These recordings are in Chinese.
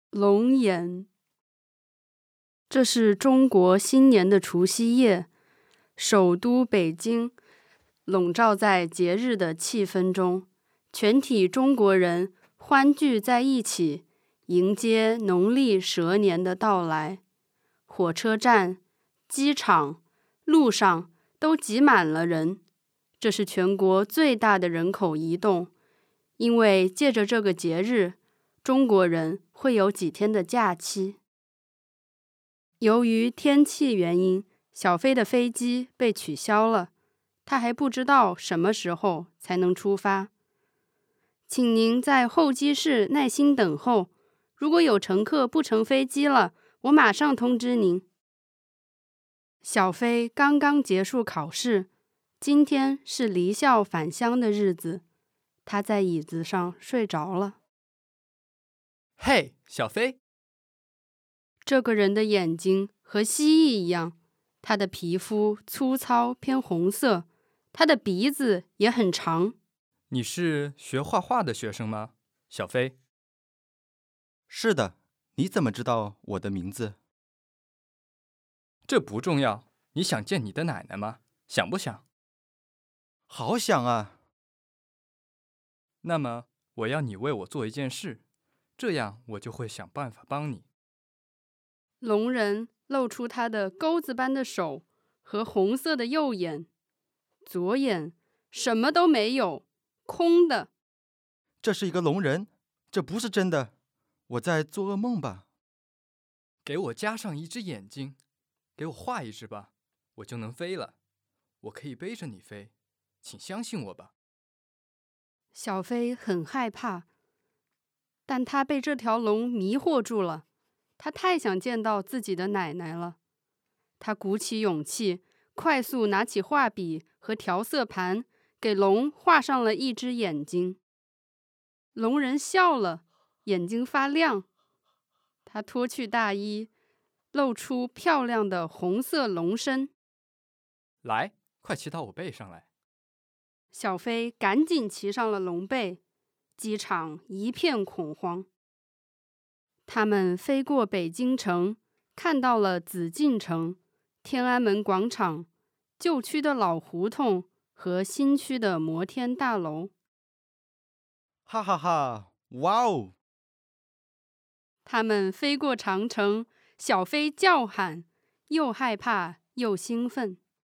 龙眼。这是中国新年的除夕夜，首都北京笼罩在节日的气氛中，全体中国人欢聚在一起，迎接农历蛇年的到来。火车站、机场、路上都挤满了人，这是全国最大的人口移动，因为借着这个节日，中国人会有几天的假期。由于天气原因，小飞的飞机被取消了，他还不知道什么时候才能出发。请您在候机室耐心等候，如果有乘客不乘飞机了，我马上通知您。小飞刚刚结束考试，今天是离校返乡的日子，他在椅子上睡着了。 嘿，小飞！ 这个人的眼睛和蜥蜴一样，他的皮肤粗糙偏红色，他的鼻子也很长。 你是学画画的学生吗，小飞？ 是的，你怎么知道我的名字？ 这不重要。你想见你的奶奶吗？想不想？ 好想啊！ 那么我要你为我做一件事，这样我就会想办法帮你。 聋人露出他的钩子般的手和红色的右眼，左眼什么都没有，空的。 这是一个聋人，这不是真的，我在做噩梦吧？ 给我加上一只眼睛，给我画一只吧，我就能飞了。我可以背着你飞，请相信我吧。 小飞很害怕，但他被这条龙迷惑住了。他太想见到自己的奶奶了。他鼓起勇气，快速拿起画笔和调色盘，给龙画上了一只眼睛。龙人笑了，眼睛发亮。他脱去大衣，露出漂亮的红色龙身。 来，快骑到我背上来。 小飞赶紧骑上了龙背，机场一片恐慌。他们飞过北京城，看到了紫禁城、天安门广场、旧区的老胡同和新区的摩天大楼。 哈哈哈！哇哦！ 他们飞过长城，小飞叫喊，又害怕又兴奋。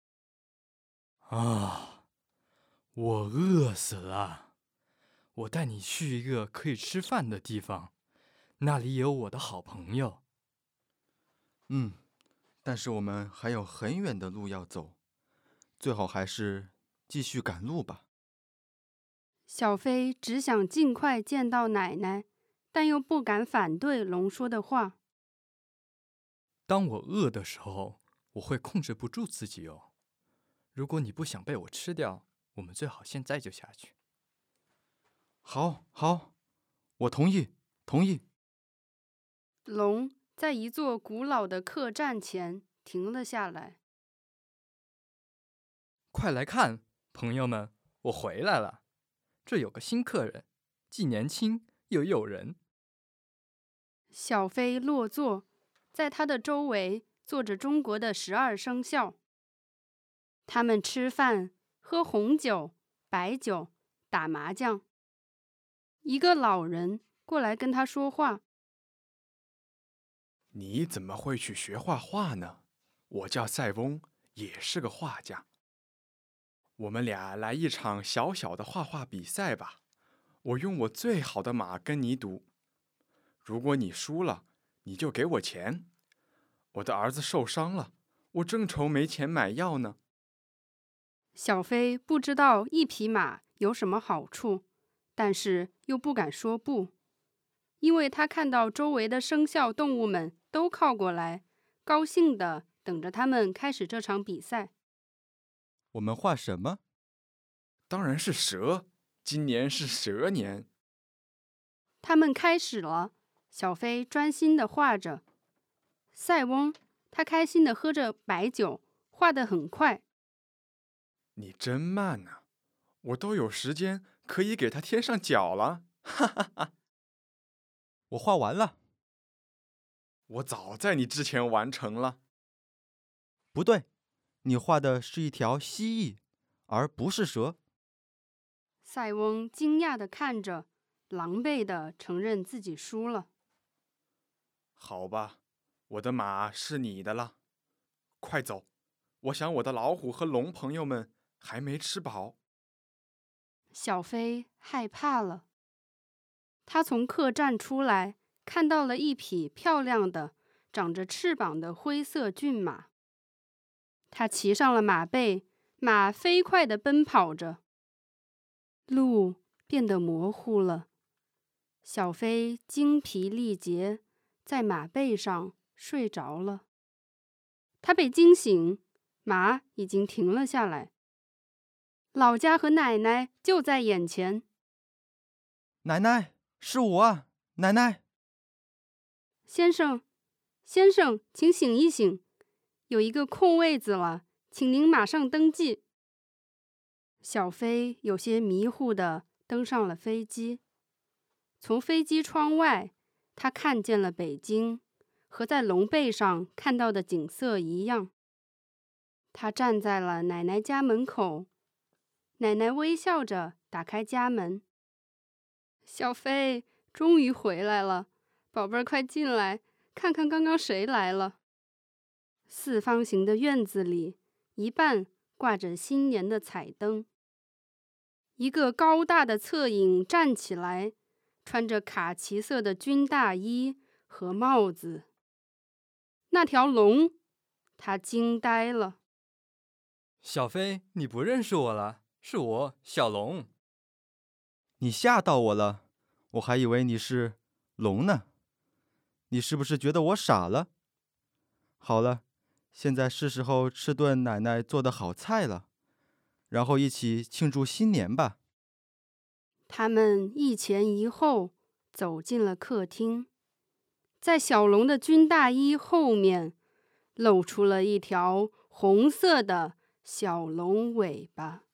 啊，我饿死了！我带你去一个可以吃饭的地方，那里有我的好朋友。 但是我们还有很远的路要走，最好还是继续赶路吧。 小飞只想尽快见到奶奶，但又不敢反对龙说的话。 当我饿的时候，我会控制不住自己哦。如果你不想被我吃掉，我们最好现在就下去。 好，我同意。 龙在一座古老的客栈前停了下来。 快来看，朋友们，我回来了。这有个新客人，既年轻又诱人。 小飞落座，在他的周围坐着中国的12生肖。他们吃饭、喝红酒、白酒、打麻将。一个老人过来跟他说话。 你怎么会去学画画呢？我叫塞翁，也是个画家。我们俩来一场小小的画画比赛吧。我用我最好的马跟你赌，如果你输了，你就给我钱。我的儿子受伤了，我正愁没钱买药呢。 小飞不知道一匹马有什么好处，但是又不敢说不，因为他看到周围的生肖动物们都靠过来，高兴地等着他们开始这场比赛。 我们画什么？ 当然是蛇，今年是蛇年。 他们开始了，小飞专心地画着。塞翁，他开心地喝着白酒，画得很快。 你真慢啊，我都有时间可以给他添上脚了，哈哈哈。 我画完了。 我早在你之前完成了。 不对，你画的是一条蜥蜴，而不是蛇。 塞翁惊讶地看着，狼狈地承认自己输了。 好吧，我的马是你的了。快走，我想我的老虎和龙朋友们还没吃饱。 小飞害怕了，他从客栈出来，看到了一匹漂亮的、长着翅膀的灰色骏马。他骑上了马背，马飞快地奔跑着。路变得模糊了，小飞精疲力竭，在马背上睡着了。他被惊醒，马已经停了下来。老家和奶奶就在眼前。 奶奶，是我啊，奶奶！ 先生，先生，请醒一醒，有一个空位子了，请您马上登记。小飞有些迷糊地登上了飞机。从飞机窗外，他看见了北京，和在龙背上看到的景色一样。他站在了奶奶家门口，奶奶微笑着打开家门。小飞，终于回来了，宝贝儿，快进来，看看刚刚谁来了。四方形的院子里，一半挂着新年的彩灯。一个高大的侧影站起来，穿着卡其色的军大衣和帽子。那条龙，他惊呆了。 小飞，你不认识我了？是我，小龙。 你吓到我了，我还以为你是龙呢。你是不是觉得我傻了？好了，现在是时候吃顿奶奶做的好菜了，然后一起庆祝新年吧。 他们一前一后走进了客厅，在小龙的军大衣后面，露出了一条红色的小龙尾巴。